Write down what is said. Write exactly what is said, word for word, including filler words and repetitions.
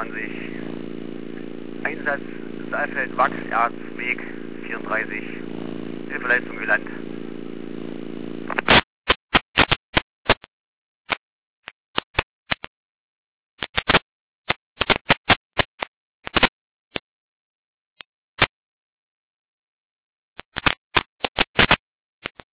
vierundzwanzig. Einsatz Saalfeld Wachs, Erzweg vierunddreißig. Hilfeleistung gelandet.